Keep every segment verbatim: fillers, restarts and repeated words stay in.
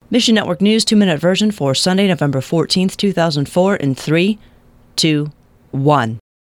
Mission Network News two-minute version for Sunday, November fourteenth, two thousand four in three, two, one.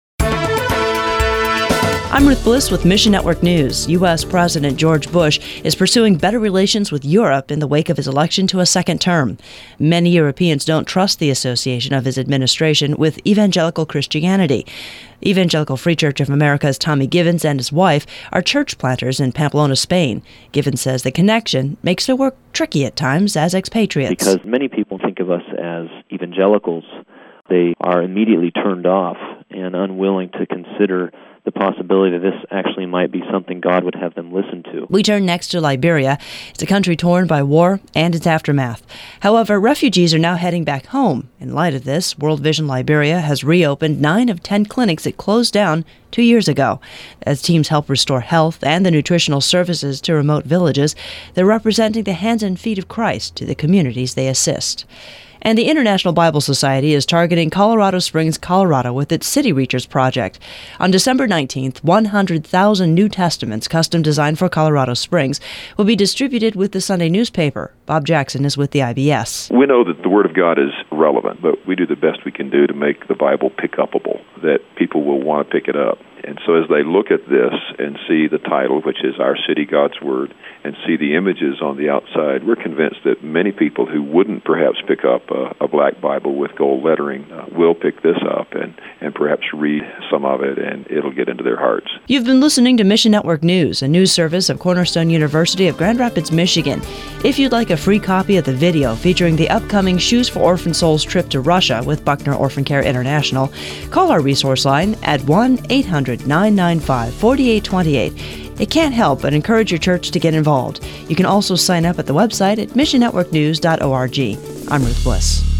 I'm Ruth Bliss with Mission Network News. U S. President George Bush is pursuing better relations with Europe in the wake of his election to a second term. Many Europeans don't trust the association of his administration with evangelical Christianity. Evangelical Free Church of America's Tommy Givens and his wife are church planters in Pamplona, Spain. Givens says the connection makes their work tricky at times as expatriates. Because many people think of us as evangelicals, they are immediately turned off and unwilling to consider the possibility that this actually might be something God would have them listen to. We turn next to Liberia. It's a country torn by war and its aftermath. However, refugees are now heading back home. In light of this, World Vision Liberia has reopened nine of ten clinics it closed down two years ago. As teams help restore health and the nutritional services to remote villages, they're representing the hands and feet of Christ to the communities they assist. And the International Bible Society is targeting Colorado Springs, Colorado with its City Reachers project. On December nineteenth, one hundred thousand New Testaments custom designed for Colorado Springs will be distributed with the Sunday newspaper. Bob Jackson is with the I B S. We know that the Word of God is relevant, but we do the best we can do to make the Bible pick-upable, that people will want to pick it up. And so as they look at this and see the title, which is Our City, God's Word, and see the images on the outside, we're convinced that many people who wouldn't perhaps pick up a, a black Bible with gold lettering uh, will pick this up and, and perhaps read some of it, and it'll get into their hearts. You've been listening to Mission Network News, a news service of Cornerstone University of Grand Rapids, Michigan. If you'd like a free copy of the video featuring the upcoming Shoes for Orphan Souls trip to Russia with Buckner Orphan Care International, call our resource line at one eight hundred nine nine five four eight two eight. It can't help but encourage your church to get involved. You can also sign up at the website at mission network news dot org. I'm Ruth Bliss.